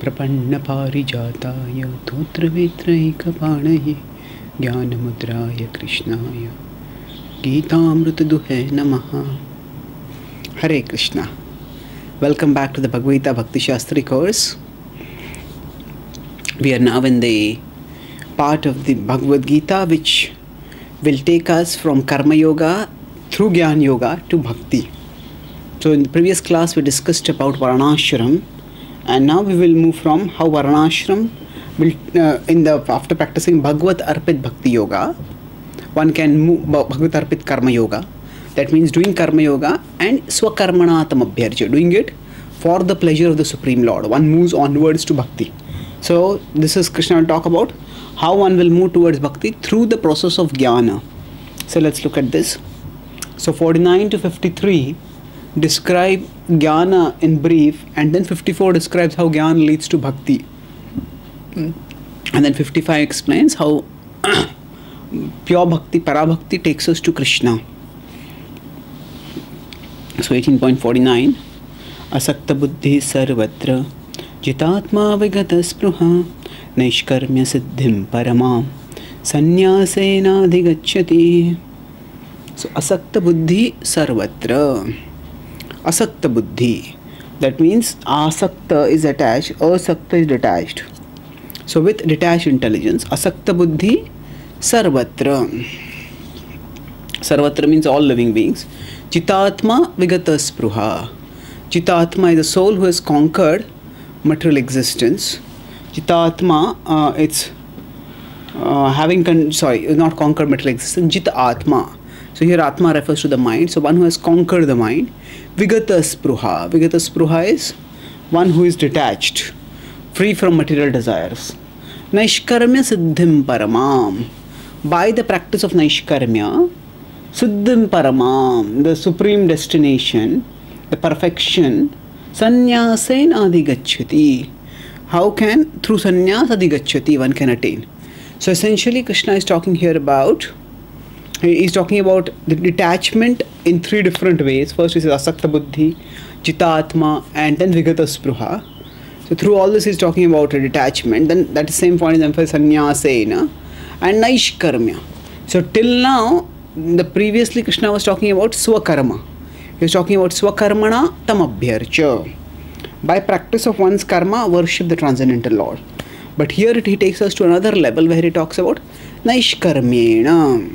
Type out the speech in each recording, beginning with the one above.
प्रपन्नपारिजाताय तोत्रवेत्रैकपाणये ज्ञानमुद्राय कृष्णाय गीतामृतदुहे नमः. Hare Krishna. Welcome back to the Bhagavad Gita Bhakti Shastri course. We are now in the part of the Bhagavad Gita which will take us from Karma Yoga through Jnana Yoga to Bhakti. So in the previous class we discussed about Varnashram, and now we will move from how Varnashram will after practicing Bhagavad Arpit Bhakti Yoga, one can move Bhagavad Arpit Karma Yoga. That means doing Karma Yoga and Swakarmanatam Abhyarja, doing it for the pleasure of the Supreme Lord. One moves onwards to Bhakti. So this is Krishna will talk about how one will move towards Bhakti through the process of Jnana. So let's look at this. So 49 to 53 describe Jnana in brief, and then 54 describes how Jnana leads to Bhakti. And then 55 explains how pure Bhakti, Parabhakti takes us to Krishna. So 18.49 Asakta buddhi sarvatra jitatma vigata spruha naishkarmya siddhim paramam sanyasena adhigachyati. So asakta buddhi sarvatra. Asakta buddhi, that means asakta is attached, asakta is detached. So with detached intelligence, asakta buddhi sarvatra. Sarvatra means all living beings. Chitatma vigata spruha. Chitatma is the soul who has conquered material existence. Chitatma, it's not conquered material existence. Jita Atma. So here Atma refers to the mind. So one who has conquered the mind. Vigata spruha. Vigata spruha is one who is detached, free from material desires. Naishkarmya siddhim paramam. By the practice of Naishkarmya, siddhim paramam, the supreme destination, the perfection, sanyasen adhigachyati. How can, through sannyas adhigachyati, one can attain? So essentially Krishna is talking here about, he is talking about the detachment in three different ways. First is asakta buddhi, jitatma, and then vigata spruha. So through all this he is talking about a detachment. Then that same point is emphasized sannyasena and naishkarmya. So till now, previously Krishna was talking about swakarma. He was talking about swakarmana tamabhyarcha. By practice of one's karma, worship the transcendental Lord. But here he takes us to another level where he talks about naishkarmyena.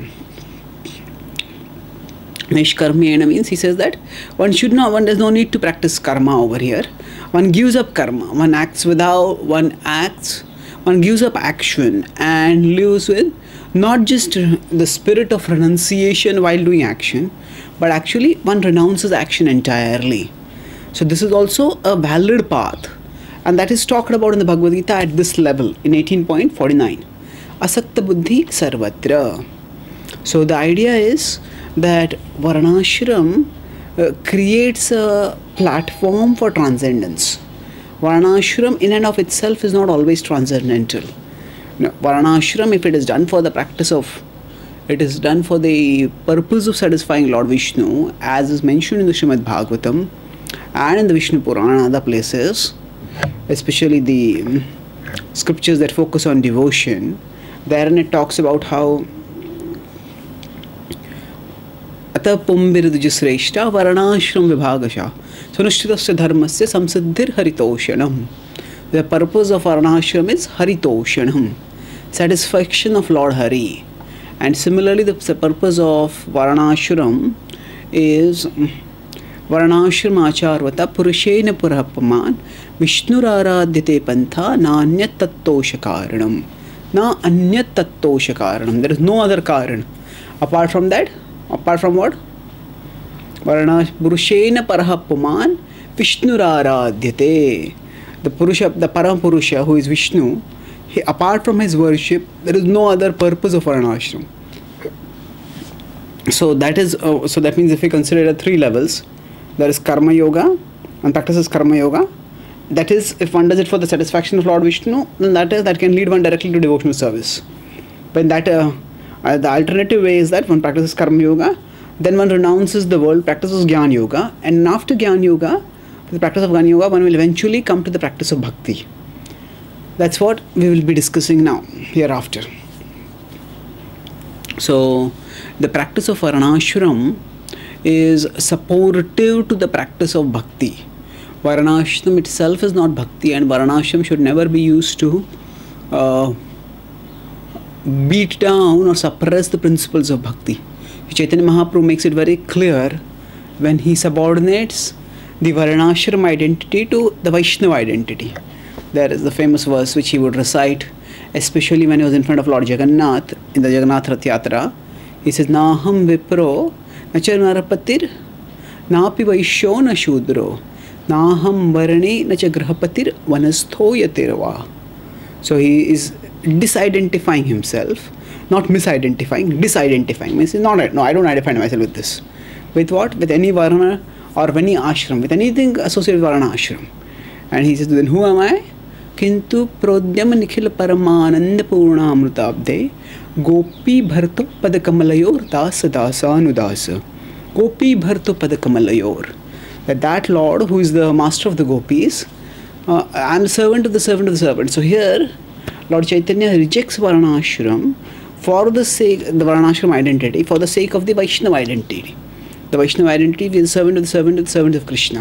Naishkarmyena means he says that one does no need to practice karma over here. One gives up karma. One gives up action and lives with not just the spirit of renunciation while doing action, but actually one renounces action entirely. So this is also a valid path, and that is talked about in the Bhagavad Gita at this level in 18.49. Asakta buddhi sarvatra. So the idea is that Varnashram creates a platform for transcendence. Varnashram in and of itself is not always transcendental. No, Varnashram, if it is done for the purpose of satisfying Lord Vishnu, as is mentioned in the Srimad Bhagavatam and in the Vishnu Purana and other places, especially the scriptures that focus on devotion, therein it talks about how Ata pumbirudjusreshta varnashram vibhagasha sunishritasya dharmasya samsiddhir haritoshanam. The purpose of Varnashram is haritoshanam, satisfaction of Lord Hari. And similarly the purpose of Varnashram is Varnashram acharvata purushena purapaman vishnuraradhyate pantha na anyat tattosha karanam. Na anyat tattosha karanam. There is no other karan. Apart from what? Purushena parahapaman vishnuraradhyate. The Param-Purusha, who is Vishnu, apart from his worship, there is no other purpose of Varnashram. So that means if we consider it at three levels, there is Karma Yoga, one practices Karma Yoga. That is, if one does it for the satisfaction of Lord Vishnu, then that can lead one directly to devotional service. But the alternative way is that one practices Karma Yoga, then one renounces the world, practices Jnana Yoga, and after Jnana Yoga, with the practice of Jnana Yoga, one will eventually come to the practice of Bhakti. That's what we will be discussing now, hereafter. So, the practice of Varnashram is supportive to the practice of bhakti. Varnashram itself is not bhakti, and Varnashram should never be used to beat down or suppress the principles of bhakti. Chaitanya Mahaprabhu makes it very clear when he subordinates the Varnashram identity to the Vaishnava identity. There is the famous verse which he would recite, especially when he was in front of Lord Jagannath in the Jagannath Rath Yatra. He says, Naham Vipro, Nacha Narapatir, Napi Vaishyo na Shudro, Naham Varani, Nacha Grahapatir, Vanastho Yatirva. So he is disidentifying himself, not misidentifying, disidentifying. Means not, no, I don't identify myself with this. With what? With any Varna or any ashram, with anything associated with Varna ashram. And he says, then who am I? Kintu prodhyam nikhil paramananda purna amrutabde gopi bharto padakamallayor dasa dasa anudasa. Gopi bharto padakamallayor. That Lord who is the master of the gopis, I am the servant of the servant of the servant. So here Lord Chaitanya rejects Varnashram for the sake the Varnashram identity, for the sake of the Vaishnava identity. The Vaishnava identity is the servant of the servant of the servant of Krishna.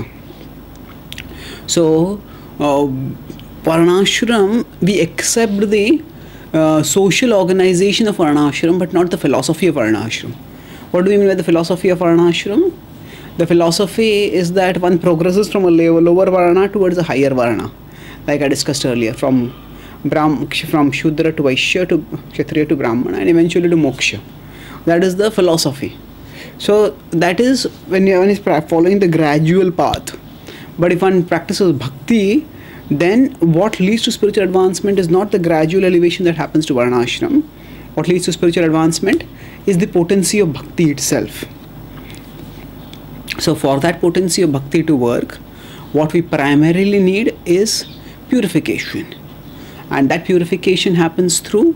So Varnashram, we accept the social organization of Varnashram, but not the philosophy of Varnashram. What do we mean by the philosophy of Varnashram? The philosophy is that one progresses from a lower Varna towards a higher Varna, like I discussed earlier, from Shudra to Vaishya to Kshatriya to Brahmana, and eventually to Moksha. That is the philosophy. So that is when one is following the gradual path. But if one practices bhakti, then what leads to spiritual advancement is not the gradual elevation that happens to Varnashram. What leads to spiritual advancement is the potency of bhakti itself. So for that potency of bhakti to work, what we primarily need is purification. And that purification happens through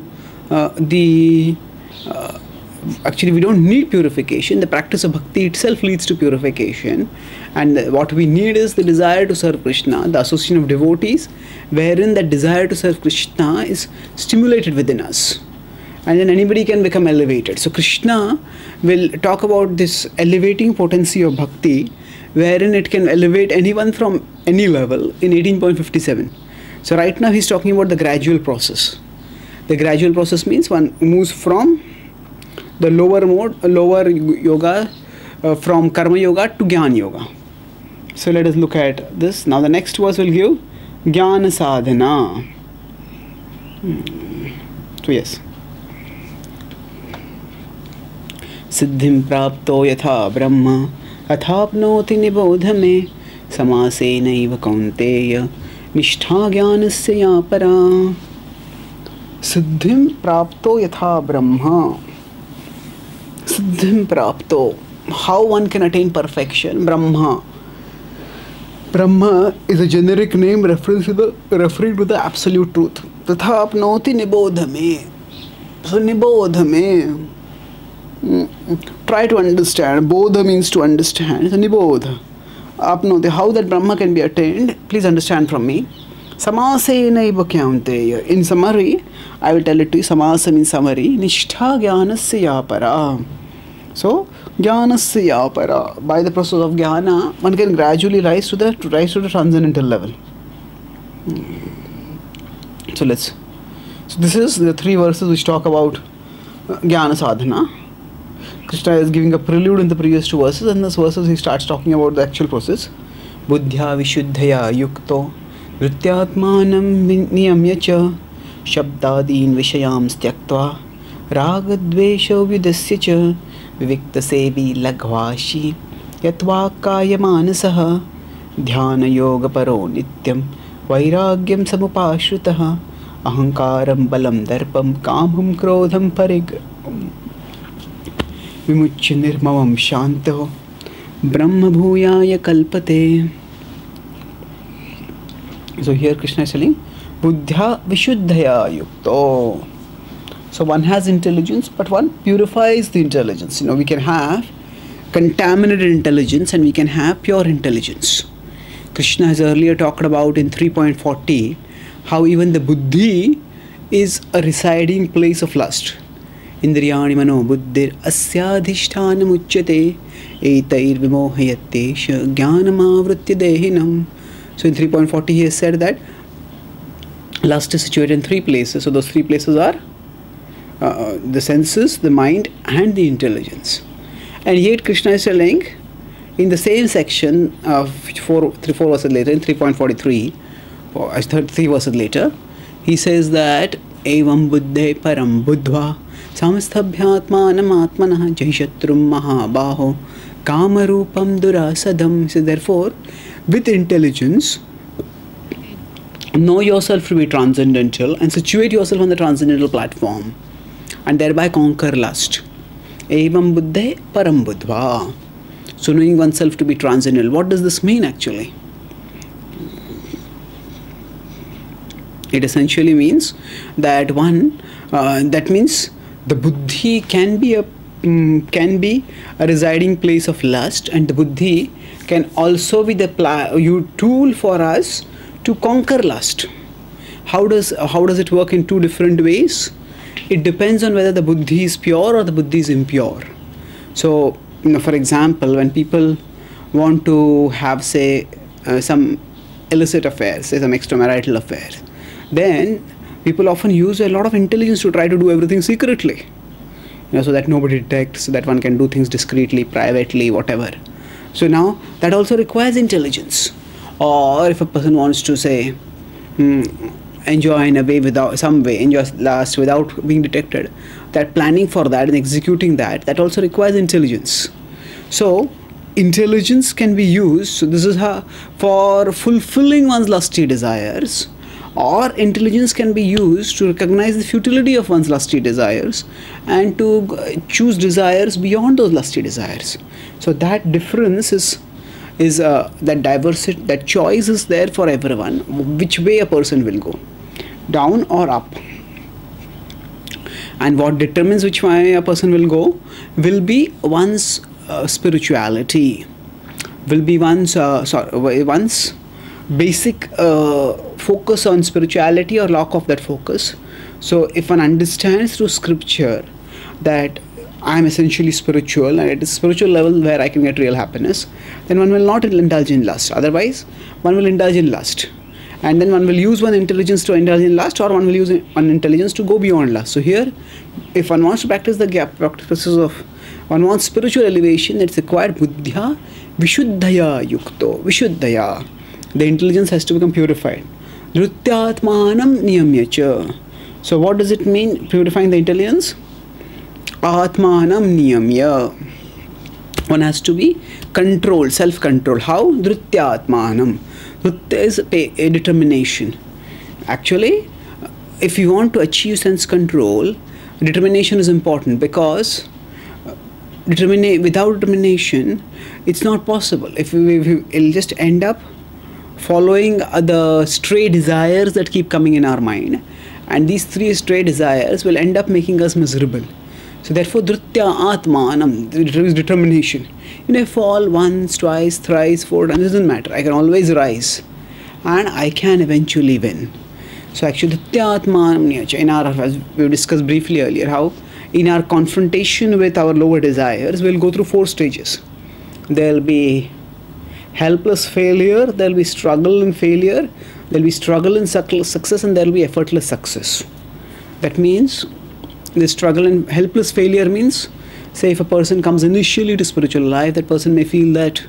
actually we don't need purification. The practice of bhakti itself leads to purification. And what we need is the desire to serve Krishna, the association of devotees, wherein that desire to serve Krishna is stimulated within us. And then anybody can become elevated. So Krishna will talk about this elevating potency of bhakti, wherein it can elevate anyone from any level in 18.57. So right now he's talking about the gradual process. The gradual process means one moves from the lower yoga, from karma yoga to jnana yoga. So let us look at this. Now the next verse will give jnana sadhana. So yes. Siddhim prapto yatha brahma athapnoti nibodha me samasenaiva kaunteya nishtha jnanasya ya para. Siddhim prapto yatha brahma. Siddhim prapto. How one can attain perfection? Brahma. Brahma is a generic name referring to the absolute truth. Tatha apnoti nibodha me. So nibodha me. Try to understand. Bodha means to understand. So nibodha. Apnoti. How that Brahma can be attained? Please understand from me. Samasenaiva kyaunteya. In summary, I will tell it to you. Samasa means summary. Nishtha jnanasya ya para. So, jnanasya ya para. By the process of jnana, one can gradually rise to the transcendental level. So this is the three verses which talk about jnana sadhana. Krishna is giving a prelude in the previous two verses, and in this verses he starts talking about the actual process. Buddhya vishuddhaya yukto vrityatmanam niyamya cha shabdadin vishayams tyaktva ragadvesha vidasya cha vivikta sevi lagvashi yatva kaya manasah dhyana yoga paro nityam vairagyam samupashrutah ahankaram balam darpam kamam krodham parig vimuchya nirmavam shanto brahma bhuyaya kalpate. So here Krishna is telling buddhya vishuddhaya yukto. So one has intelligence, but one purifies the intelligence. We can have contaminated intelligence and we can have pure intelligence. Krishna has earlier talked about in 3.40 how even the buddhi is a residing place of lust. Indriyani mano buddhir asyadhishthana muchyate etair vimohayate jnanamavritya dehinam. So in 3.40 he has said that lust is situated in three places. So those three places are the senses, the mind, and the intelligence. And yet Krishna is telling in the same section of 4 verses later, in 3.43, or 3 verses later, he says that evam buddhe param buddhva samasthabhyatmanam atmanah jaishatrum mahabaho kamarupam durasadam. So therefore, with intelligence, know yourself to be transcendental and situate yourself on the transcendental platform, and thereby conquer lust. Evam buddhe param buddhva. So knowing oneself to be transcendental. What does this mean actually? It essentially means that that means the buddhi can be a residing place of lust, and the buddhi can also be the tool for us to conquer lust. How does it work in two different ways? It depends on whether the buddhi is pure or the buddhi is impure. So, for example, when people want to have, say, some illicit affairs, say some extramarital affairs, then people often use a lot of intelligence to try to do everything secretly, so that nobody detects, so that one can do things discreetly, privately, whatever. So now that also requires intelligence. Or if a person wants to, say, enjoy in a way enjoy lust without being detected, that planning for that and executing that also requires intelligence. So intelligence can be used, so this is how, for fulfilling one's lusty desires, or intelligence can be used to recognize the futility of one's lusty desires and to choose desires beyond those lusty desires. So that difference is that diversity, that choice is there for everyone, which way a person will go, down or up. And what determines which way a person will go will be one's spirituality, will be one's basic focus on spirituality or lack of that focus. So if one understands through scripture that I am essentially spiritual, and at a spiritual level where I can get real happiness, then one will not indulge in lust. Otherwise, one will indulge in lust. And then one will use one intelligence to indulge in lust, or one will use one intelligence to go beyond lust. So here, if one wants to practice the practices of, one wants spiritual elevation, it's required buddhya vishuddhaya yukto. Vishuddhaya. The intelligence has to become purified. Dhrutyatmanam niyamyacha. So what does it mean, purifying the intelligence? Atmanam niyamya. One has to be controlled, self-controlled. How? Dhrutyatmanam. Dhrutya is a determination. Actually, if you want to achieve sense control, determination is important, because without determination, it's not possible. If it'll just end up following the stray desires that keep coming in our mind, and these three stray desires will end up making us miserable. So therefore, Dhrutya Atmanam, there is determination. I fall once, twice, thrice, 4 times, it doesn't matter. I can always rise, and I can eventually win. So actually, Dhrutya Atmanam, as we discussed briefly earlier, how in our confrontation with our lower desires, we'll go through 4 stages. There'll be helpless failure, there'll be struggle and failure, there'll be struggle and success, and there'll be effortless success. That means the struggle and helpless failure means, say if a person comes initially to spiritual life, that person may feel that,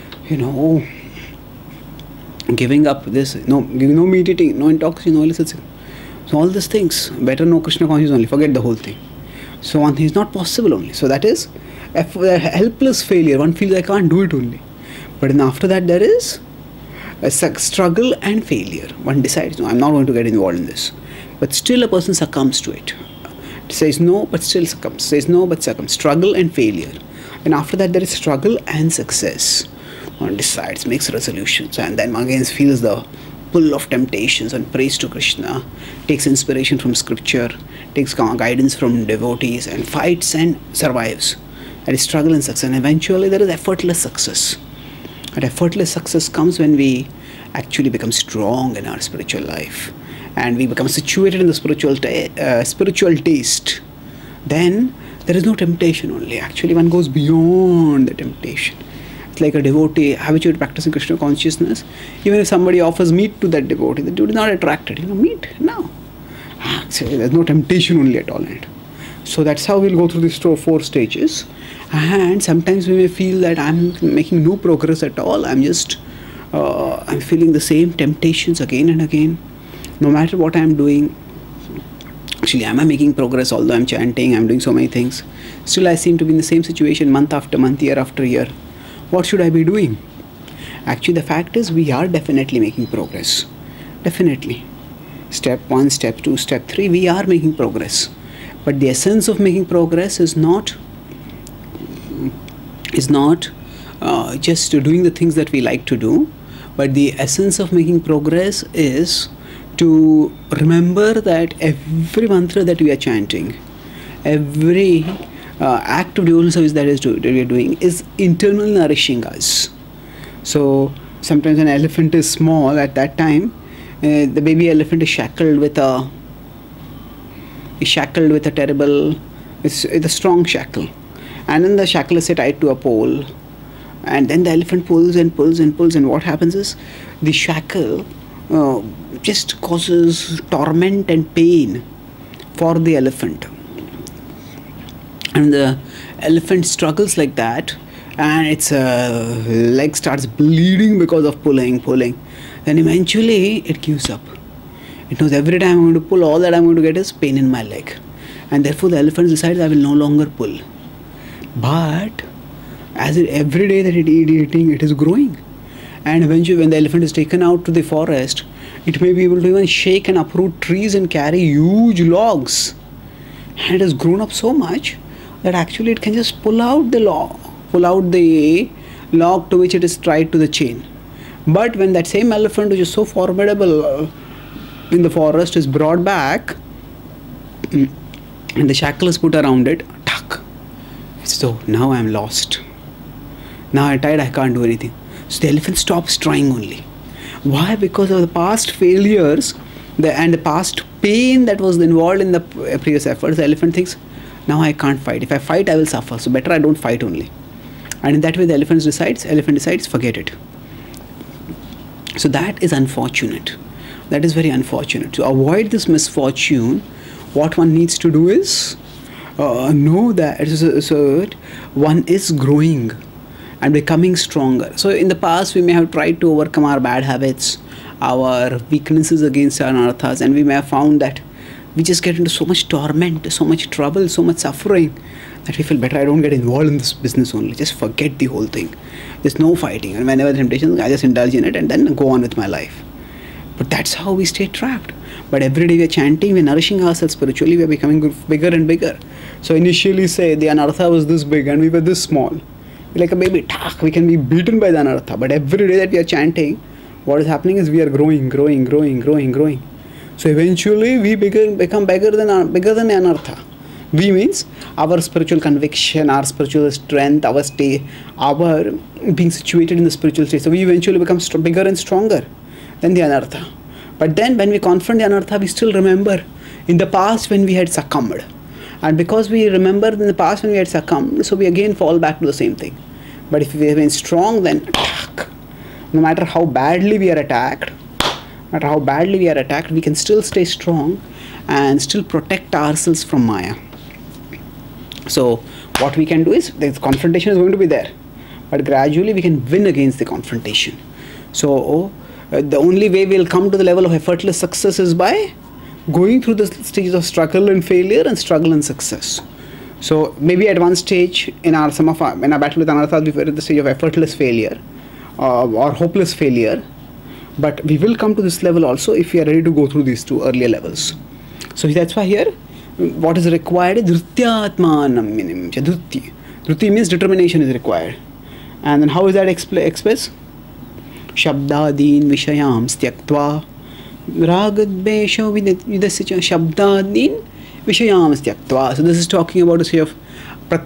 giving up this, no meat eating, no intoxication, no illicit. So all these things, better know Krishna consciousness only, forget the whole thing. So one thing is not possible only. So that is a helpless failure. One feels I can't do it only. But then after that there is a struggle and failure. One decides, no, I'm not going to get involved in this. But still a person succumbs to it. Says no, but still succumbs. Says no, but succumbs. Struggle and failure. And after that there is struggle and success. One decides, makes resolutions, and then one again feels the pull of temptations and prays to Krishna, takes inspiration from scripture, takes guidance from devotees, and fights and survives. That is struggle and success. And eventually there is effortless success. And effortless success comes when we actually become strong in our spiritual life. and we become situated in the spiritual taste, then there is no temptation only. Actually, one goes beyond the temptation. It's like a devotee habituated practicing Krishna consciousness. Even if somebody offers meat to that devotee, the devotee is not attracted. Meat? No. Actually, there's no temptation only at all in it. So that's how we'll go through these 4 stages. And sometimes we may feel that I'm making no progress at all. I'm feeling the same temptations again and again. No matter what I'm doing. Actually, am I making progress? Although I'm chanting, I'm doing so many things. Still, I seem to be in the same situation month after month, year after year. What should I be doing? Actually, the fact is we are definitely making progress. Definitely. Step 1, step 2, step 3, we are making progress. But the essence of making progress is not just doing the things that we like to do, but the essence of making progress is to remember that every mantra that we are chanting, every act of devotional service that we are doing is internally nourishing us. So sometimes an elephant is small at that time, the baby elephant is shackled with a terrible, it's a strong shackle, and then the shackle is tied to a pole, and then the elephant pulls and pulls and pulls, and what happens is the shackle just causes torment and pain for the elephant, and the elephant struggles like that, and its leg starts bleeding because of pulling. Then eventually it gives up. It knows every time I'm going to pull, all that I'm going to get is pain in my leg. And therefore the elephant decides I will no longer pull. But every day that it is eating, it is growing. And eventually when the elephant is taken out to the forest, it may be able to even shake and uproot trees and carry huge logs. And it has grown up so much that actually it can just pull out the log to which it is tied to the chain. But when that same elephant, which is so formidable in the forest, is brought back and the shackle is put around it, so now I am lost. Now I'm tired, I can't do anything. So the elephant stops trying only. Why? Because of the past failures and the past pain that was involved in the previous efforts. The elephant thinks, now I can't fight. If I fight, I will suffer. So better I don't fight only. And in that way the elephant decides, forget it. So that is unfortunate. That is very unfortunate. To avoid this misfortune, what one needs to do is know that one is growing and becoming stronger. So in the past we may have tried to overcome our bad habits, our weaknesses against our anarthas, and we may have found that we just get into so much torment, so much trouble, so much suffering, that we feel better I don't get involved in this business only. Just forget the whole thing. There's no fighting. And whenever the temptation, I just indulge in it and then go on with my life. But that's how we stay trapped. But every day we are chanting, we are nourishing ourselves spiritually, we are becoming bigger and bigger. So initially say the anartha was this big and we were this small. We're like a baby, we can be beaten by the anartha. But every day that we are chanting, what is happening is we are growing. So eventually we become bigger than the anartha. We means our spiritual conviction, our spiritual strength, our being situated in the spiritual state. So we eventually become bigger and stronger than the anartha. But then when we confront the anartha, we still remember in the past when we had succumbed. And because we remember in the past when we had succumbed, so we again fall back to the same thing. But if we have been strong, then no matter how badly we are attacked, we can still stay strong and still protect ourselves from Maya. So what we can do is, the confrontation is going to be there, but gradually we can win against the confrontation. So the only way we'll come to the level of effortless success is by going through the stages of struggle and failure and struggle and success. So maybe at one stage in our battle with anarthas, we were at the stage of effortless failure or hopeless failure, but we will come to this level also if we are ready to go through these two earlier levels. So that's why here what is required is dhrutyatmanam minimum. Dhruti means determination is required. And then how is that expressed? Shabdadin vishayam styaktva ragadbesho vidasya shabdadin vishayam styaktva. So this is talking about a state of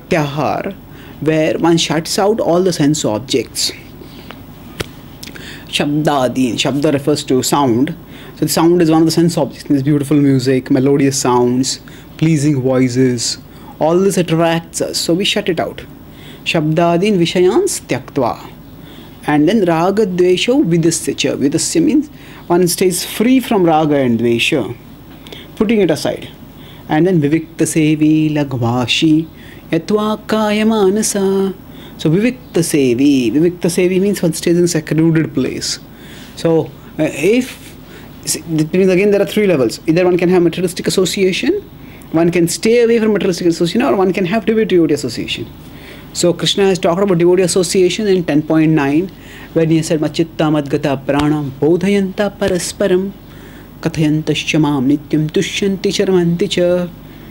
pratyahar where one shuts out all the sense objects. Shabdadin. Shabda refers to sound. So the sound is one of the sense objects. There's beautiful music, melodious sounds, pleasing voices. All this attracts us, so we shut it out. Shabdadin vishayans tyaktva. And then raga dvesha vidasya. Vidasya means one stays free from raga and dvesha, putting it aside. And then vivikta sevi lagvashi yatva kaya manasa. So Vivikta Sevi means one stays in a secluded place. So if it means again there are three levels. Either one can have materialistic association, one can stay away from materialistic association, or one can have devotee association. So Krishna has talked about devotee association in 10.9, when he said Machitta Madgata Pranam Bodhayanta Parasparam Kathayantascha Mam Nityam Tushyanti Charmanti Cha.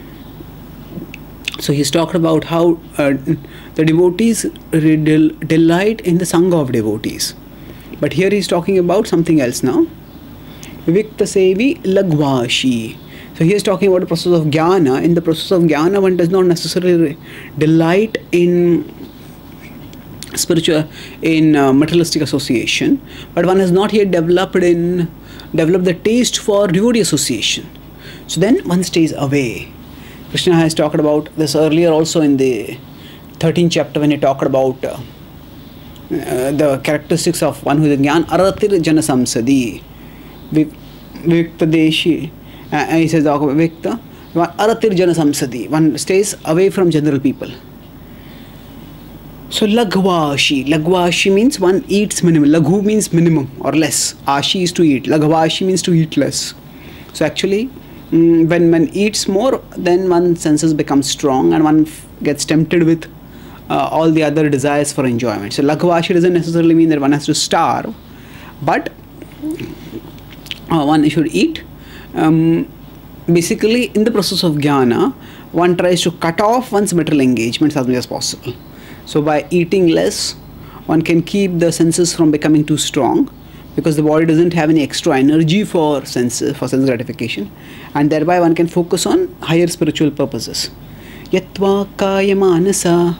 So he's talked about how the devotees delight in the Sangha of devotees. But here he's talking about something else now. Vivikta Sevi Lagvashi. So he is talking about the process of jnana. In the process of jnana, one does not necessarily delight in materialistic association, but one has not yet developed the taste for devotee association. So then one stays away. Krishna has talked about this earlier also in the 13th chapter, when he talked about the characteristics of one who is jnana. Aratir jana samsadi vivikta deshi. He says vivikta aratir jana samsadi. One stays away from general people. So lagvashi means one eats minimum. Laghu means minimum or less. Ashi is to eat. Lagvashi means to eat less. So actually, when one eats more, then one's senses become strong and one gets tempted with all the other desires for enjoyment. So lagvashi doesn't necessarily mean that one has to starve, but one should eat. Basically, in the process of jnana, one tries to cut off one's material engagements as much as possible. So by eating less, one can keep the senses from becoming too strong, because the body doesn't have any extra energy for sense gratification, and thereby one can focus on higher spiritual purposes. Yatva kaya manasa.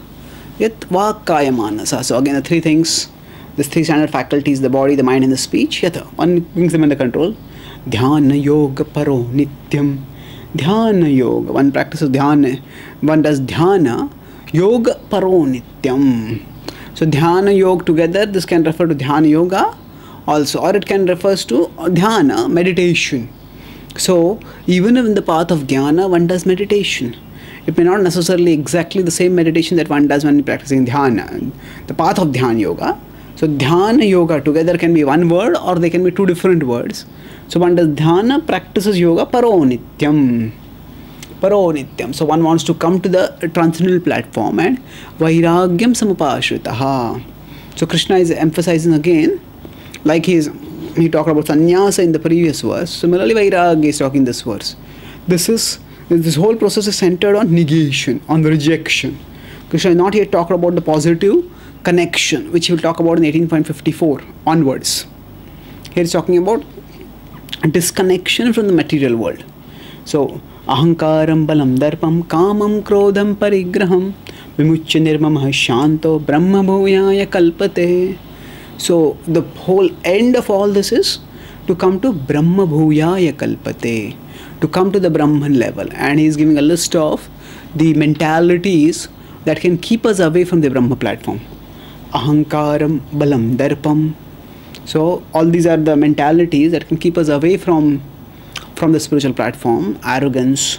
So again, the three things, these three standard faculties, the body, the mind and the speech, yatha, one brings them under control. Dhyana yoga paro nityam. Dhyana yoga, one practices dhyana, one does dhyana yoga paro nityam. So dhyana yoga together, this can refer to dhyana yoga also, or it can refer to dhyana, meditation. So even in the path of jnana, one does meditation. It may not necessarily exactly the same meditation that one does when practicing dhyana, the path of dhyana yoga. So dhyana yoga together can be one word, or they can be two different words. So one does dhyana, practices yoga paro nityam. So one wants to come to the transcendental platform, and vairagyam samupashritaha. So Krishna is emphasizing again, like he talked about sannyasa in the previous verse. Similarly, vairagya is talking in this verse. This whole process is centered on negation, on the rejection. Krishna has not yet talked about the positive connection, which he will talk about in 18.54 onwards. Here he's talking about disconnection from the material world. So ahankaram balam darpam kamam krodham parigraham vimuchya nirmamah shanto brahma bhuyaya kalpate. So the whole end of all this is to come to brahma bhuyaya kalpate, to come to the Brahman level. And he is giving a list of the mentalities that can keep us away from the Brahma platform. Ahankaram balam darpam. So all these are the mentalities that can keep us away from the spiritual platform. Arrogance,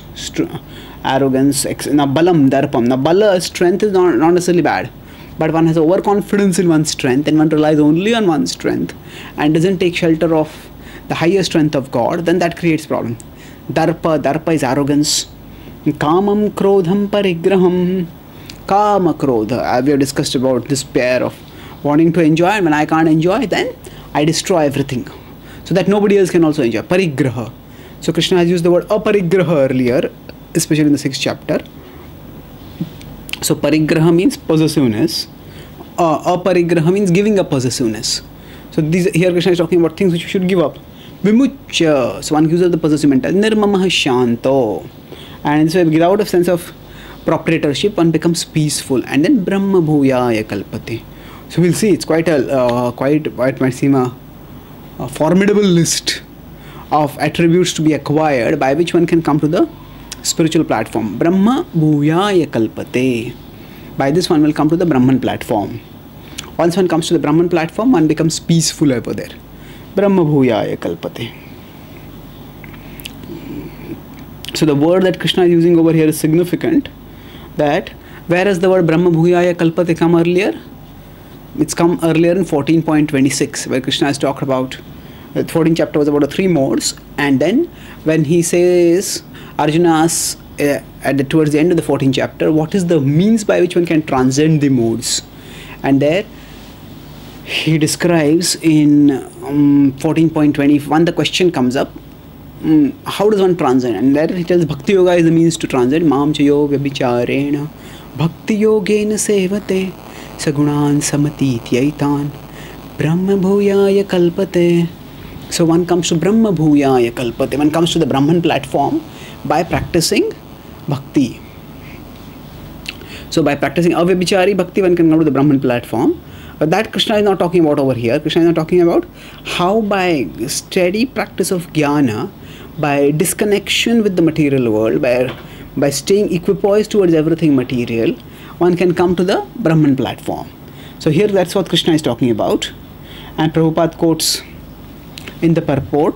now balam darpam. Now bala, strength is not necessarily bad, but one has overconfidence in one's strength, and one relies only on one's strength and doesn't take shelter of the higher strength of God. Then that creates problem. Darpa is arrogance. Kamam krodham parigraham. Kama krodha, we have discussed about this pair of wanting to enjoy, and when I can't enjoy, then I destroy everything so that nobody else can also enjoy. Parigraha. So Krishna has used the word aparigraha earlier, especially in the 6th chapter. So parigraha means possessiveness. Aparigraha means giving up possessiveness. So here Krishna is talking about things which you should give up. Vimuchya. So one gives up the possessive mentality. Nirmamah shanto. And so without a sense of proprietorship, one becomes peaceful. And then Brahma bhuyaya kalpate. So we'll see, it's quite might seem a a formidable list of attributes to be acquired by which one can come to the spiritual platform. Brahma bhuyaya kalpate. By this one will come to the Brahman platform. Once one comes to the Brahman platform, one becomes peaceful over there. Brahma bhuyaya kalpate. So the word that Krishna is using over here is significant, that whereas the word Brahma bhuyaya kalpate come earlier, it's come earlier in 14.26, where Krishna has talked about, the 14th chapter was about the 3 modes, and then when he says, Arjuna asks towards the end of the 14th chapter, what is the means by which one can transcend the modes? And there he describes in 14.21, the question comes up, how does one transcend? And there he tells Bhakti Yoga is the means to transcend. Mam chayo vyabhicharena Bhakti Yogena sevate Sagunan Samatityaitan Brahma Bhuyaya Kalpate. So one comes to Brahma Bhuyaya Kalpate. One comes to the Brahman platform by practicing Bhakti. So by practicing Avyabhichari Bhakti, one can come to the Brahman platform. But that Krishna is not talking about over here. Krishna is not talking about how by steady practice of jnana, by disconnection with the material world, by staying equipoised towards everything material, one can come to the Brahman platform. So here that's what Krishna is talking about. And Prabhupada quotes in the purport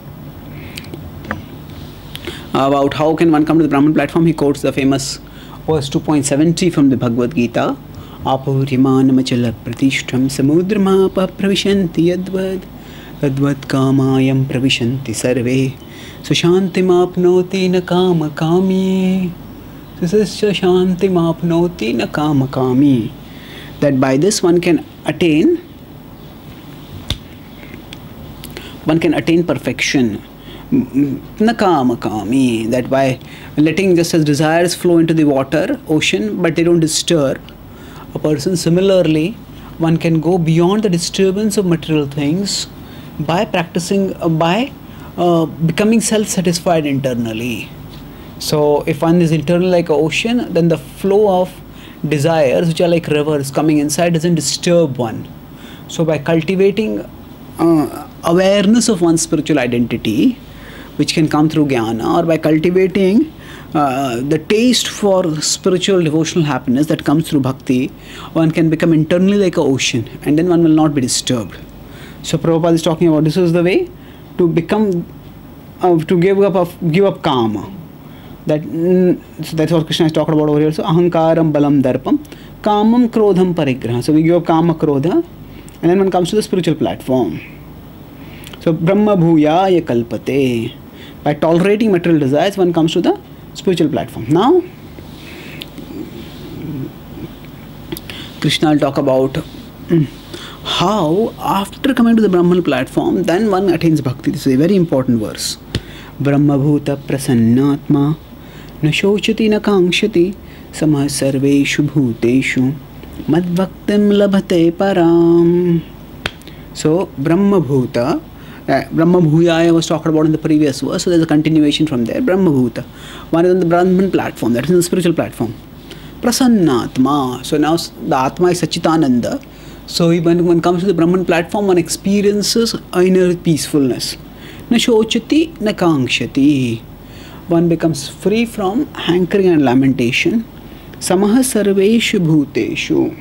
about how can one come to the Brahman platform. He quotes the famous verse 2.70 from the Bhagavad Gita. Apurimanamachala pratishtham samudramapa pravishanti yadvad tadvad kamayam pravishanti sarve sushantimapnoti na kama kami. This is sushantimapnoti na kama kami. That by this one can attain perfection. Nakama kami. That by letting just as desires flow into the water, ocean, but they don't disturb a person. Similarly, one can go beyond the disturbance of material things by practicing, by becoming self-satisfied internally. So if one is internally like an ocean, then the flow of desires, which are like rivers coming inside, doesn't disturb one. So by cultivating awareness of one's spiritual identity, which can come through jnana, or by cultivating the taste for spiritual devotional happiness that comes through bhakti, one can become internally like an ocean, and then one will not be disturbed. So Prabhupada is talking about this is the way to become, to give up kama. So that's what Krishna is talking about over here. So ahankaram balam darpam kamam krodham parigraha. So we give up kama krodha, and then one comes to the spiritual platform. So Brahma bhuyaya kalpate. By tolerating material desires, one comes to the spiritual platform. Now, Krishna will talk about how after coming to the Brahman platform, then one attains bhakti. This is a very important verse. Brahma bhuta prasannatma na shochati na kankshati samah sarveshu bhuteshu mad bhaktim labhate param. So Brahma bhuta, Brahma bhuyaya was talked about in the previous verse, so there's a continuation from there. Brahma bhuta, one is on the Brahman platform, that is on the spiritual platform. Prasannatma, so now the Atma is Sachitananda. So when one comes to the Brahman platform, one experiences inner peacefulness. Na shochati na kankshati, one becomes free from hankering and lamentation. Samaha sarveshu bhuteshu,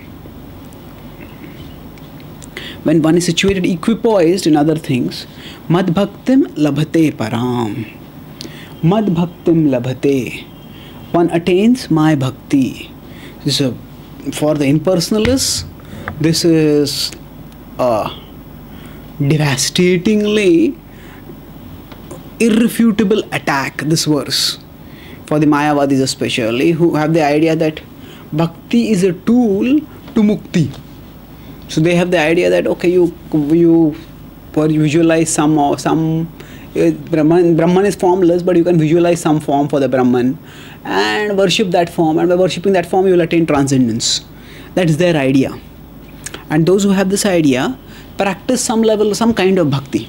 when one is situated equipoised in other things. Mad bhaktim labhate param. Mad bhaktim labhate, one attains my bhakti. So for the impersonalists, this is a devastatingly irrefutable attack, this verse. For the Mayavadis especially, who have the idea that bhakti is a tool to mukti. So they have the idea that okay, you visualize some Brahman is formless, but you can visualize some form for the Brahman and worship that form, and by worshipping that form you will attain transcendence. That is their idea. And those who have this idea practice some level, some kind of bhakti.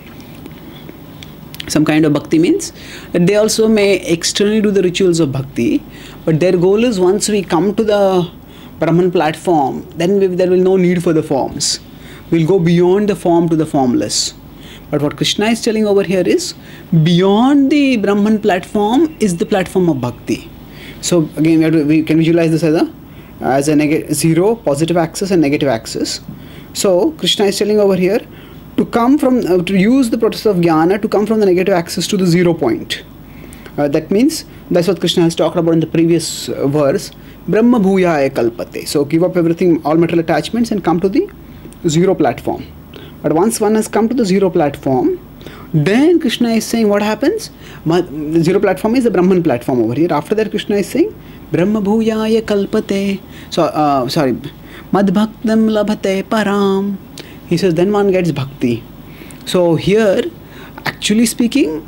Some kind of bhakti means that they also may externally do the rituals of bhakti, but their goal is once we come to the Brahman platform, then there will no need for the forms. We'll go beyond the form to the formless. But what Krishna is telling over here is, beyond the Brahman platform is the platform of bhakti. So again, we can visualize this as a zero, positive axis and negative axis. So Krishna is telling over here to come from, to use the process of jnana to come from the negative axis to the 0 point. That means, that's what Krishna has talked about in the previous verse, Brahma bhuyaya kalpate. So give up everything, all material attachments, and come to the 0 platform. But once one has come to the 0 platform, then Krishna is saying what happens? The 0 platform is the Brahman platform over here. After that, Krishna is saying Brahma bhuyaya kalpate. So, Mad bhaktam labhate param. He says then one gets bhakti. So here, actually speaking,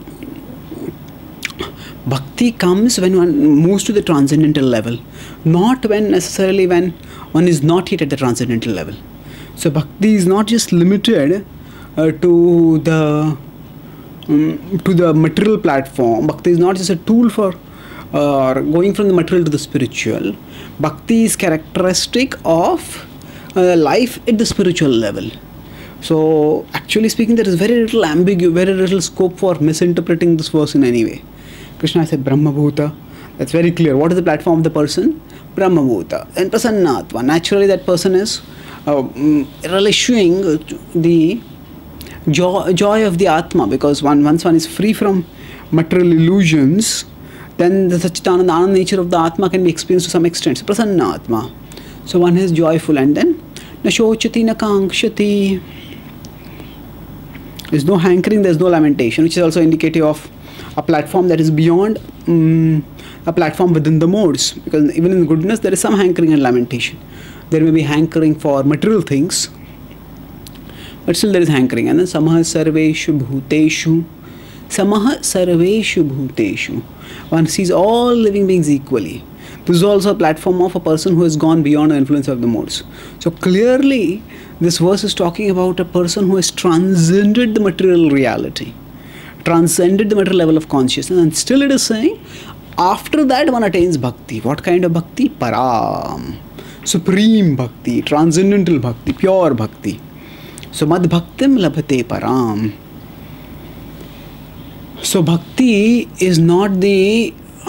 bhakti comes when one moves to the transcendental level, not when necessarily when one is not yet at the transcendental level. So bhakti is not just limited to the material platform. Bhakti is not just a tool for going from the material to the spiritual. Bhakti is characteristic of life at the spiritual level. So actually speaking, there is very little very little scope for misinterpreting this verse in any way. Krishna said Brahma Bhuta. That's very clear. What is the platform of the person? Brahma Bhuta. And Prasannatva. Naturally that person is relishing the joy of the Atma, because once one is free from material illusions, then the Satchitananda Ananda nature of the Atma can be experienced to some extent. So Prasannatma. So one is joyful, and then na shochati na kankshati. There's no hankering, there's no lamentation, which is also indicative of a platform that is beyond a platform within the modes. Because even in goodness, there is some hankering and lamentation. There may be hankering for material things, but still there is hankering. And then samaha sarveshu bhuteshu. Samaha sarveshu bhuteshu. One sees all living beings equally. This is also a platform of a person who has gone beyond the influence of the modes. So clearly, this verse is talking about a person who has transcended the material reality, transcended the material level of consciousness, and still it is saying, after that one attains bhakti. What kind of bhakti? Param. Supreme bhakti, transcendental bhakti, pure bhakti. So mad bhaktim labhate param. So bhakti is not the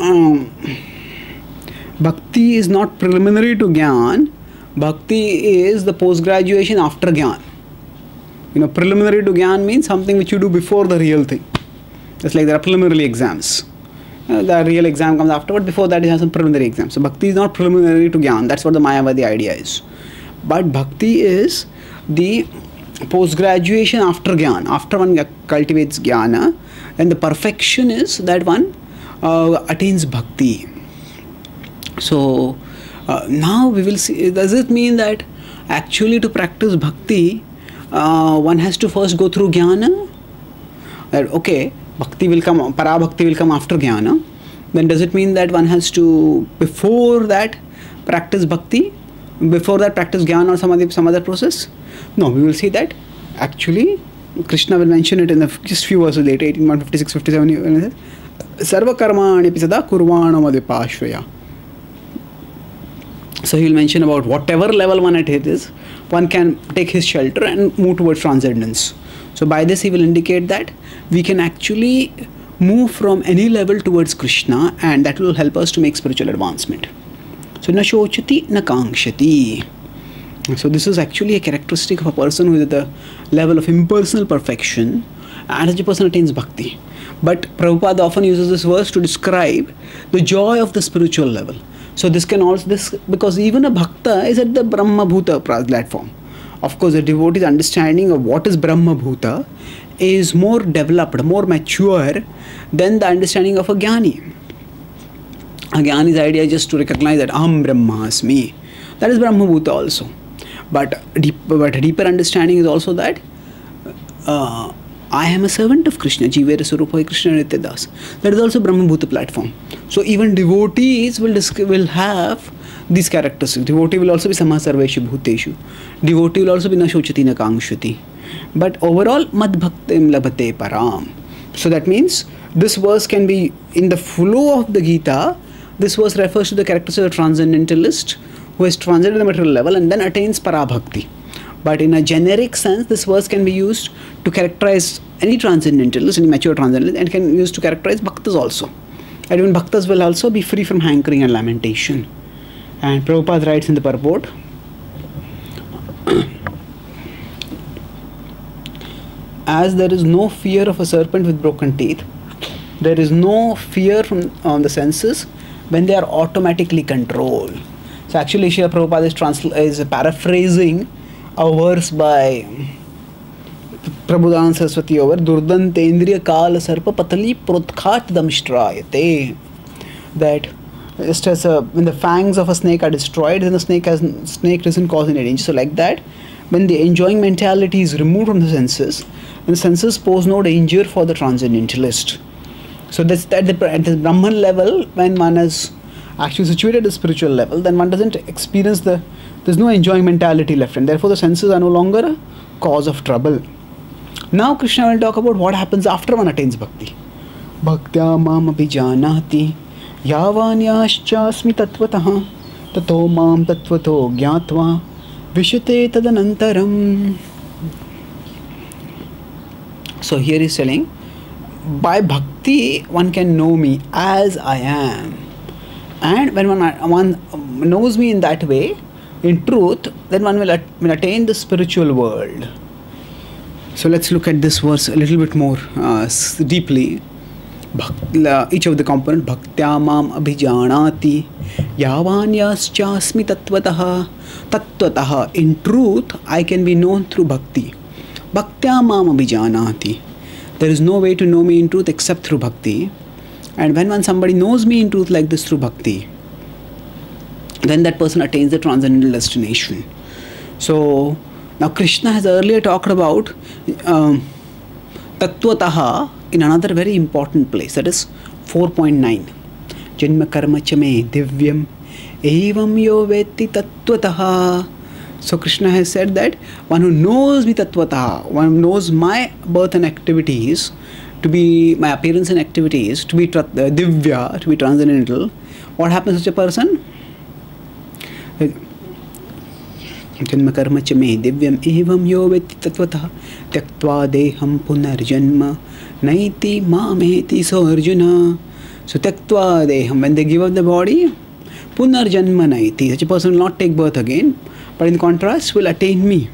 bhakti is not preliminary to Gyan. Bhakti is the post-graduation after Gyan. Preliminary to Gyan means something which you do before the real thing. Just like there are preliminary exams. The real exam comes afterward. Before that, you have some preliminary exams. So bhakti is not preliminary to Gyan. That's what the Mayavadi idea is. But bhakti is the post-graduation after Gyan. After one cultivates Jnana, and the perfection is that one attains bhakti. So now we will see, does it mean that actually to practice bhakti, one has to first go through jnana? That okay, bhakti will come, para bhakti will come after jnana. Then does it mean that one has to, before that, practice bhakti? Before that, practice jnana or some other process? No, we will see that actually Krishna will mention it in the just few verses later, 18, 56, 57. When it says, Sarva karmani pisada kurvana madipashraya. So he will mention about whatever level one at is, one can take his shelter and move towards transcendence. So by this he will indicate that we can actually move from any level towards Krishna, and that will help us to make spiritual advancement. So na shochati na kankshati. So this is actually a characteristic of a person who is at the level of impersonal perfection, and such a person attains bhakti. But Prabhupada often uses this verse to describe the joy of the spiritual level. So this can also, because even a bhakta is at the Brahma Bhuta platform. Of course, the devotee's understanding of what is Brahma Bhuta is more developed, more mature than the understanding of a jnani. A jnani's idea is just to recognize that Aham Brahmasmi. That is Brahma Bhuta also. But a deeper understanding is also that I am a servant of Krishna, Jivera Surupaya Krishna Nityadas. That is also Brahma Bhuta platform. So even devotees will have these characteristics. Devotee will also be Samaha Sarveshu Bhuteshu. Devotee will also be Na Shochati Na Kankshati. But overall, Mad Bhaktim Labhate Param. So that means this verse can be, in the flow of the Gita, this verse refers to the characteristics of a transcendentalist who has transcended the material level and then attains Parabhakti. But in a generic sense, this verse can be used to characterize any transcendentalist, any mature transcendentalist, and can use to characterize bhaktas also. And even bhaktas will also be free from hankering and lamentation. And Prabhupada writes in the purport, as there is no fear of a serpent with broken teeth, there is no fear from the senses when they are automatically controlled. So actually Srila Prabhupada is paraphrasing a verse by Prabhupada Saraswati over Durdantendriya Kala Sarpa Patali Protkhat Damshtrayate. That just as when the fangs of a snake are destroyed, then the snake doesn't cause any danger. So like that, when the enjoying mentality is removed from the senses, then the senses pose no danger for the transcendentalist. So that's at the Brahman level, when one is actually situated at the spiritual level, then one doesn't experience there's no enjoying mentality left, and therefore the senses are no longer a cause of trouble. Now Krishna will talk about what happens after one attains bhakti. Bhaktya mam abhijanati yavanyaschasmi tatvatah tato mam tatvato gyatva vishate tadanantaram. So here he's telling, by bhakti one can know me as I am, and when one knows me in that way, in truth, then one will attain the spiritual world. So let's look at this verse a little bit more deeply. Each of the components. Bhaktya mam abhijanati yavanyaschasmi tatvatah. Tatvatah, in truth I can be known through bhakti. Bhaktya mam abhijanati. There is no way to know me in truth except through bhakti. And when somebody knows me in truth like this through bhakti, then that person attains the transcendental destination. So now Krishna has earlier talked about Tattvataha in another very important place, that is 4.9. Janma karma chame divyam evam yo veti tattvataha. So Krishna has said that one who knows me tattvataha, one who knows my birth and activities, to be my appearance and activities, to be divya, to be transcendental, what happens to such a person? Janma karma chame divyam evam yo veti tatvatah tyaktva deham punarjanma naiti mameti so Arjuna. So tyaktva deham, when they give up the body, punarjanma naiti, such a person will not take birth again, but in contrast will attain me.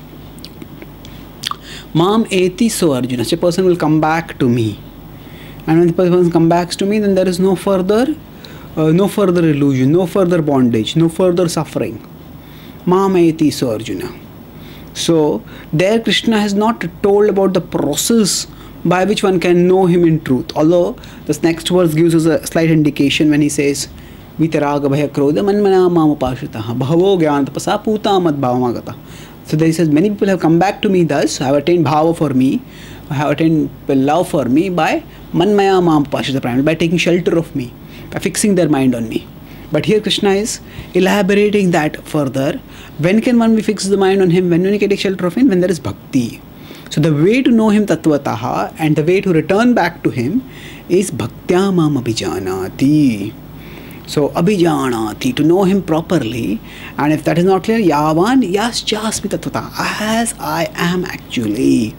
Mam eti so Arjuna, such a person will come back to me. And when the person comes back to me, then there is no further illusion, no further bondage, no further suffering. Mameti so Arjuna. So there Krishna has not told about the process by which one can know him in truth. Although this next verse gives us a slight indication when he says Vitaraga bhaya krodha manmana mamapashitaha bhavo gyana tapasa puta mad bhavamagata. So there he says many people have come back to me thus, have attained bhava for me, have attained love for me by manmaya mamapashita, primarily by taking shelter of me, by fixing their mind on me. But here Krishna is elaborating that further. When can one fix the mind on him? When you can take shelter of him? When there is bhakti. So the way to know him tattvataha and the way to return back to him is bhaktya mam abhijanati. So abhijanati, to know him properly. And if that is not clear, yavan yaschasmi tattvataha, as I am actually.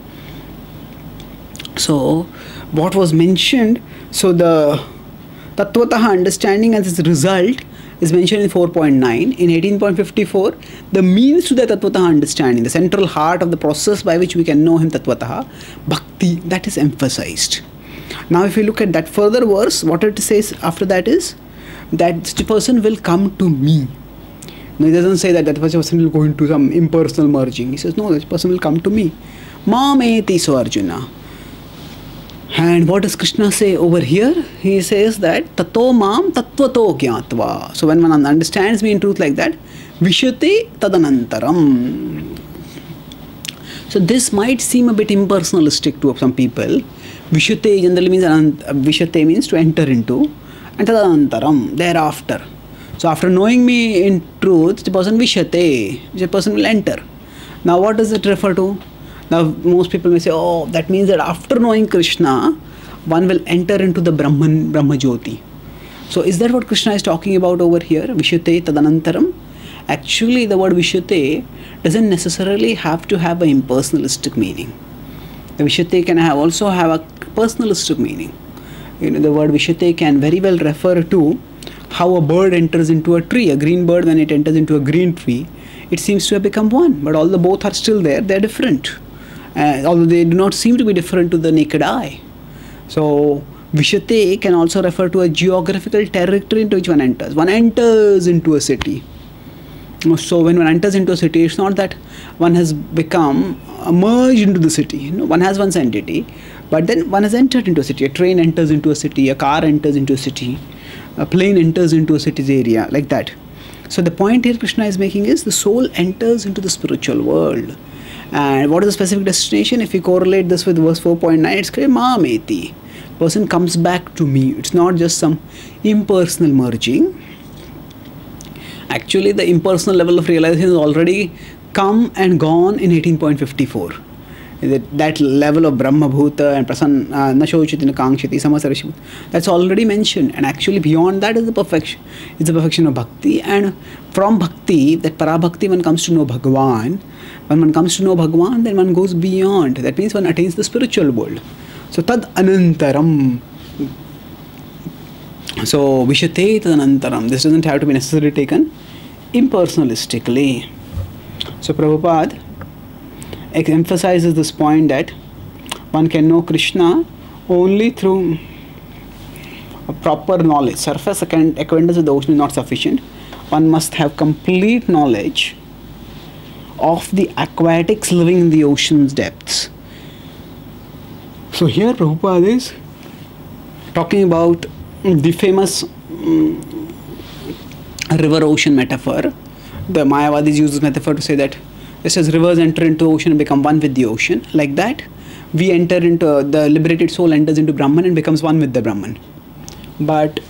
So what was mentioned, so the Tattvataha understanding as its result is mentioned in 4.9. In 18.54, the means to the Tattvataha understanding, the central heart of the process by which we can know him Tattvataha, bhakti, that is emphasized. Now if you look at that further verse, what it says after that is that the person will come to me. Now it doesn't say that person will go into some impersonal merging. He says no, that person will come to me. Mameti so Arjuna. And what does Krishna say over here? He says that tato mam tattvato gyatva. So when one understands me in truth like that, vishate tadanantaram. So this might seem a bit impersonalistic to some people. Vishate generally means vishate means to enter into, and tadanantaram, thereafter. So after knowing me in truth, the person vishate, the person will enter. Now what does it refer to? Now most people may say, oh, that means that after knowing Krishna, one will enter into the Brahma Jyoti. So is that what Krishna is talking about over here? Vishate tadanantaram? Actually the word Vishate doesn't necessarily have to have an impersonalistic meaning. The Vishyate can also have a personalistic meaning. The word Vishyate can very well refer to how a bird enters into a tree. A green bird, when it enters into a green tree, it seems to have become one. But although both are still there, they are different. Although they do not seem to be different to the naked eye. So Vishyate can also refer to a geographical territory into which one enters. One enters into a city. So when one enters into a city, it's not that one has become merged into the city. One has one's entity, but then one has entered into a city. A train enters into a city, a car enters into a city, a plane enters into a city's area, like that. So the point here Krishna is making is the soul enters into the spiritual world. And what is the specific destination? If we correlate this with verse 4.9, it's called Mameti. Person comes back to me. It's not just some impersonal merging. Actually, the impersonal level of realization has already come and gone in 18.54. That level of Brahma Bhuta and Prasanna Nashochitina Kangshiti Samasarashibhuta, that's already mentioned. And actually beyond that is the perfection. It's the perfection of bhakti. And from bhakti, that parabhakti, one comes to know Bhagavan. When one comes to know Bhagavan, then one goes beyond. That means one attains the spiritual world. So tad anantaram. So Vishyate tad anantaram. This doesn't have to be necessarily taken impersonalistically. So Prabhupada emphasizes this point that one can know Krishna only through a proper knowledge. Surface acquaintance with the ocean is not sufficient. One must have complete knowledge of the aquatics living in the ocean's depths. So here Prabhupada is talking about the famous river-ocean metaphor. The Mayavadis use this metaphor to say that just as rivers enter into the ocean and become one with the ocean, like that, we enter into, the liberated soul enters into Brahman and becomes one with the Brahman. But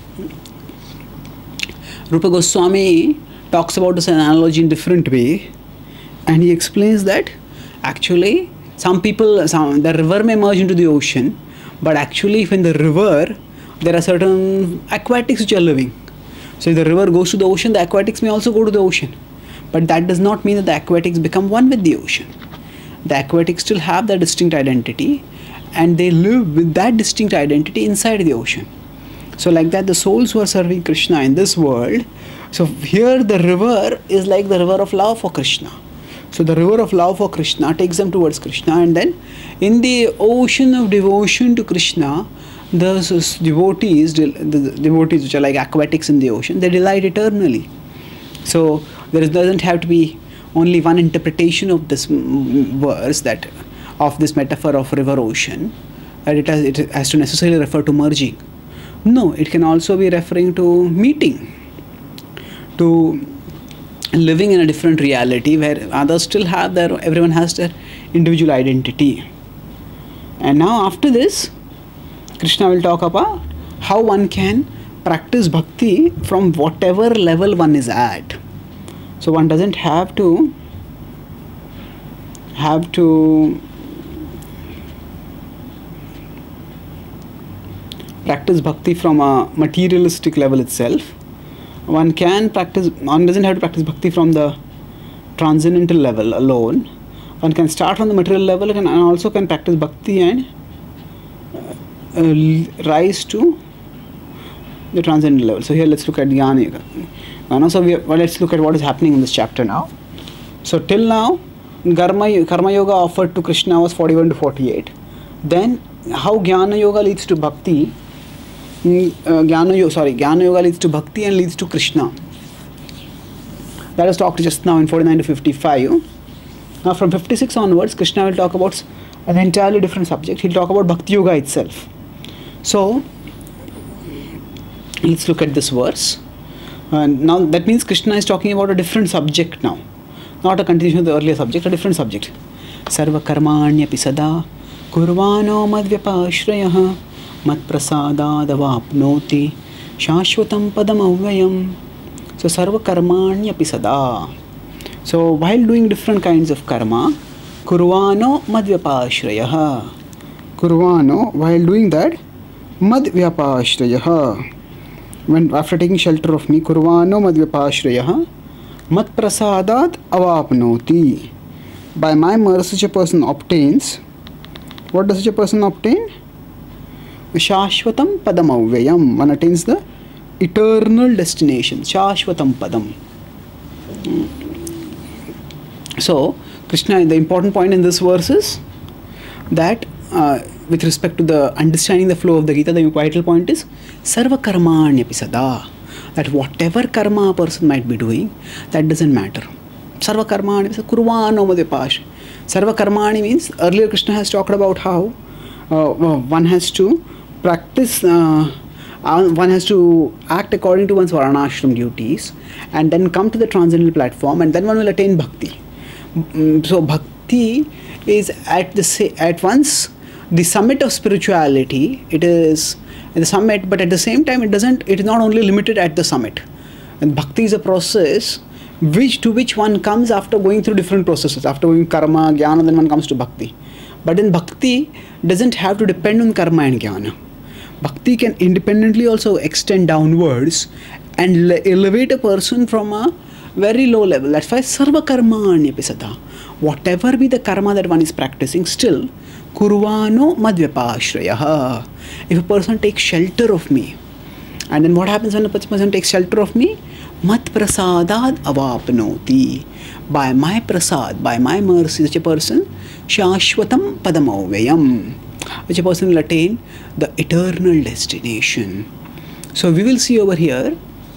Rupa Goswami talks about this analogy in different way, and he explains that actually the river may merge into the ocean, but actually in the river there are certain aquatics which are living. So if the river goes to the ocean, the aquatics may also go to the ocean. But that does not mean that the aquatics become one with the ocean. The aquatics still have their distinct identity, and they live with that distinct identity inside the ocean. So like that, the souls who are serving Krishna in this world, so here the river is like the river of love for Krishna. So the river of love for Krishna takes them towards Krishna, and then in the ocean of devotion to Krishna, the devotees which are like aquatics in the ocean, they delight eternally. So there doesn't have to be only one interpretation of this verse, that of this metaphor of river ocean, that it has to necessarily refer to merging. No, it can also be referring to meeting, to living in a different reality where others still have everyone has their individual identity. And now after this, Krishna will talk about how one can practice bhakti from whatever level one is at. So one doesn't have to practice bhakti from a materialistic level itself. One doesn't have to practice bhakti from the transcendental level alone. One can start from the material level and also can practice bhakti and rise to the transcendental level. So here let's look at Jnana Yoga. So let's look at what is happening in this chapter now. So till now, Karma Yoga offered to Krishna was 41 to 48. Then how Jnana Yoga leads to bhakti. Jnana Yoga leads to bhakti and leads to Krishna. That was talked just now in 49 to 55. Now from 56 onwards, Krishna will talk about an entirely different subject. He'll talk about Bhakti Yoga itself. So let's look at this verse. Now that means Krishna is talking about a different subject now. Not a continuation of the earlier subject, a different subject. Sarva karmanyapi sada kurvano madvyapashrayah matprasadadavapnoti shashvatam padam avyayam. So sarva karmanyapi sada. So while doing different kinds of karma, kurvano madvyapashrayah. Kurvano, while doing that, madvyapashrayah. When after taking shelter of me, kurvano madvyapashrayah mat prasadat avapnoti. By my mercy a person obtains What does such a person obtain? Shashvatam padam avyayam. One attains the eternal destination. Shashvatam padam. So, Krishna, the important point in this verse is that with respect to the understanding the flow of the Gita, the vital point is sarva karmanyaphi sada. That whatever karma a person might be doing, that doesn't matter. Sarva karmani, kurvano madhyapash. Sarva karmani means, earlier Krishna has talked about how one has to practice, one has to act according to one's varnashram duties and then come to the transcendental platform, and then one will attain bhakti. So bhakti is at once the summit of spirituality. It is the summit, but at the same time it is not only limited at the summit. And bhakti is a process to which one comes after going through different processes. After going karma, jnana, then one comes to bhakti. But in bhakti doesn't have to depend on karma and jnana. Bhakti can independently also extend downwards and elevate a person from a very low level. That's why sarva karmanyaphi sada. Whatever be the karma that one is practicing, still kurvano madhyapashrayah. If a person takes shelter of me, and then what happens when a person takes shelter of me? Mat prasadad avapnoti. By my prasad, by my mercy, such a person shashvatam padamavyayam. Such a person will attain the eternal destination. So we will see over here,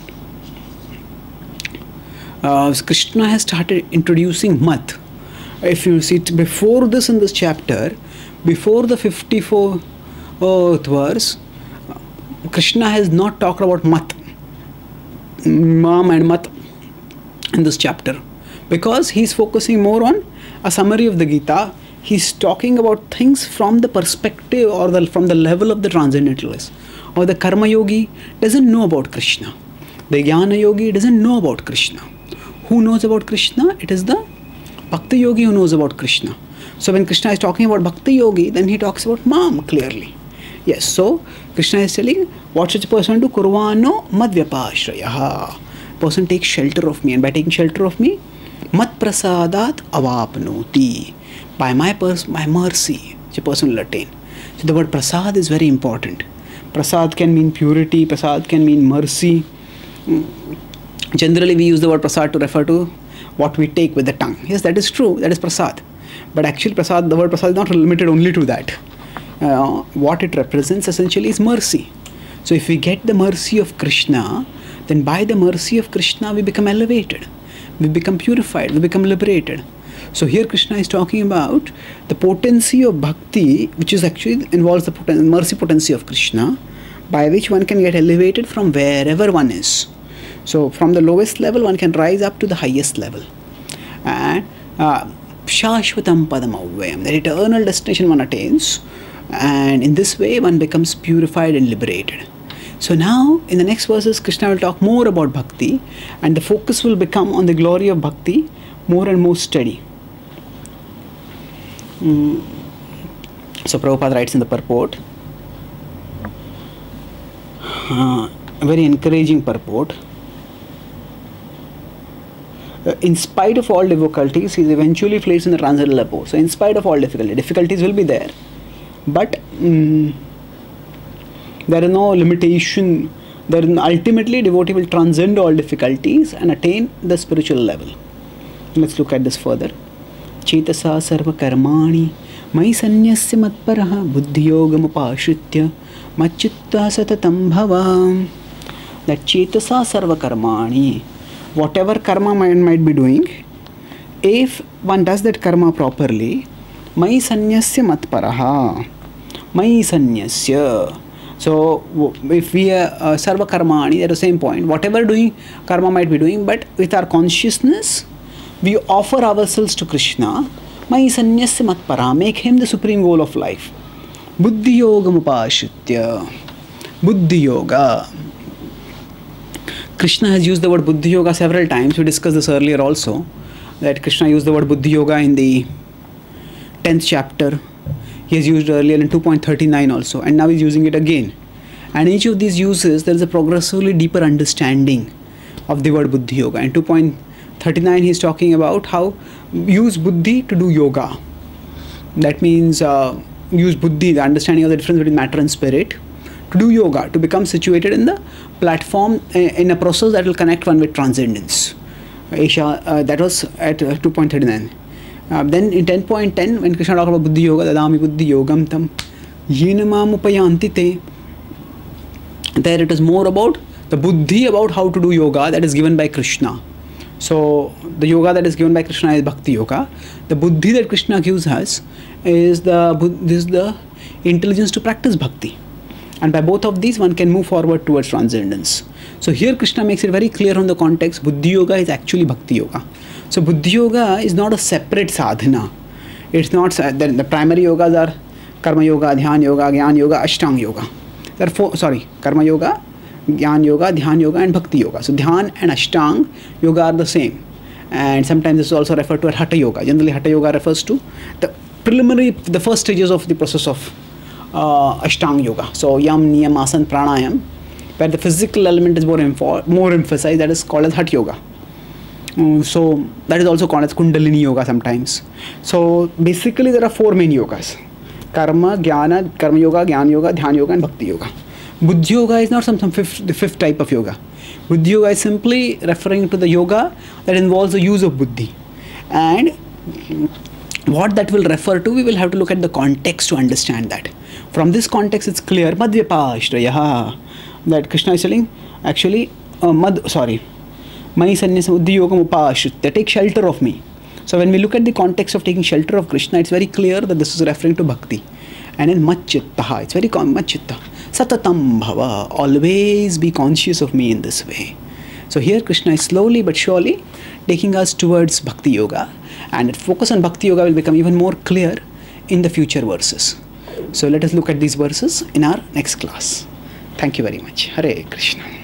Krishna has started introducing mat. If you see it before this in this chapter, before the 54th verse, Krishna has not talked about mat, mam and mat in this chapter, because he's focusing more on a summary of the Gita. He's talking about things from the perspective or from the level of the transcendentalist. Or the karma yogi doesn't know about Krishna. The jnana yogi doesn't know about Krishna. Who knows about Krishna? It is the bhakti yogi who knows about Krishna. So when Krishna is talking about bhakti yogi, then he talks about mam clearly. Yes, so Krishna is telling what such a person do? Kurvano madhyapashrayah. Person takes shelter of me, and by taking shelter of me, mat prasadat avapnoti. By my mercy, such a person will attain. So the word prasad is very important. Prasad can mean purity, prasad can mean mercy. Generally we use the word prasad to refer to what we take with the tongue. Yes, that is true, that is prasad. But actually prasad, the word prasad is not limited only to that. What it represents essentially is mercy. So if we get the mercy of Krishna, then by the mercy of Krishna we become elevated, we become purified, we become liberated. So here Krishna is talking about the potency of bhakti, which is actually involves the mercy potency of Krishna, by which one can get elevated from wherever one is. So from the lowest level one can rise up to the highest level. And shashvatam padamavyayam, the eternal destination one attains, and in this way one becomes purified and liberated. So now in the next verses Krishna will talk more about bhakti, and the focus will become on the glory of bhakti more and more steady. So Prabhupada writes in the purport, a very encouraging purport. In spite of all difficulties, he is eventually placed in the transcendental abode. So in spite of all difficulties will be there, but there is no limitation. Ultimately devotee will transcend all difficulties and attain the spiritual level. Let's look at this further. Chetasa sarva karmani mai sanyasya matparaha buddhiyogam upashritya machitta satatam bhava. That chetasa sarva karmani, whatever karma man might be doing, if one does that karma properly, mai sanyasya matparaha, mai sanyasya. So if we sarva karmani, at the same point, whatever doing karma might be doing, but with our consciousness we offer ourselves to Krishna. Mai sanyasya matpara, make him the supreme goal of life. Buddhi yoga mupashritya. Buddhi yoga. Krishna has used the word Buddhi yoga several times. We discussed this earlier also, that Krishna used the word Buddhi yoga in the 10th chapter. He has used earlier in 2.39 also, and now he's using it again. And each of these uses, there is a progressively deeper understanding of the word Buddhi yoga. In 2.39 he is talking about how use buddhi to do yoga. That means use buddhi, the understanding of the difference between matter and spirit, to do yoga, to become situated in the platform in a process that will connect one with transcendence. Asia, that was at 2.39. Then in 10.10, when Krishna talked about buddhi yoga, dadami buddhi yogam tam yena mam upayanti te, there it is more about the buddhi about how to do yoga that is given by Krishna. So the yoga that is given by Krishna is bhakti yoga. The buddhi that Krishna gives us is the intelligence to practice bhakti. And by both of these, one can move forward towards transcendence. So here Krishna makes it very clear on the context, buddhi yoga is actually bhakti yoga. So buddhi yoga is not a separate sadhana. It's not, the primary yogas are karma yoga, dhyan yoga, gyan yoga, ashtanga yoga. There are four, karma yoga, Jnana yoga, Dhyan yoga and Bhakti yoga. So Dhyan and Ashtanga yoga are the same. And sometimes this is also referred to as Hatha yoga. Generally Hatha yoga refers to the first stages of the process of Ashtanga yoga. So Yam, Niyam, Asana, Pranayam, where the physical element is more emphasized, that is called as Hatha yoga. So that is also called as Kundalini yoga sometimes. So basically there are four main yogas: Karma, Jnana, Karma yoga, Jnana yoga, Dhyan yoga and Bhakti yoga. Buddhi yoga is not the fifth type of yoga. Buddhi yoga is simply referring to the yoga that involves the use of buddhi. And what that will refer to, we will have to look at the context to understand that. From this context, it's clear, Madhyapashrayaha, that Krishna is telling, actually, Mani Sannyasa Buddhi Yogam Upashritya, take shelter of me. So when we look at the context of taking shelter of Krishna, it's very clear that this is referring to bhakti. And in Machittaha, it's very common, Machitta. Satatam bhava, always be conscious of me in this way. So here Krishna is slowly but surely taking us towards Bhakti Yoga, and the focus on Bhakti Yoga will become even more clear in the future verses. So let us look at these verses in our next class. Thank you very much. Hare Krishna.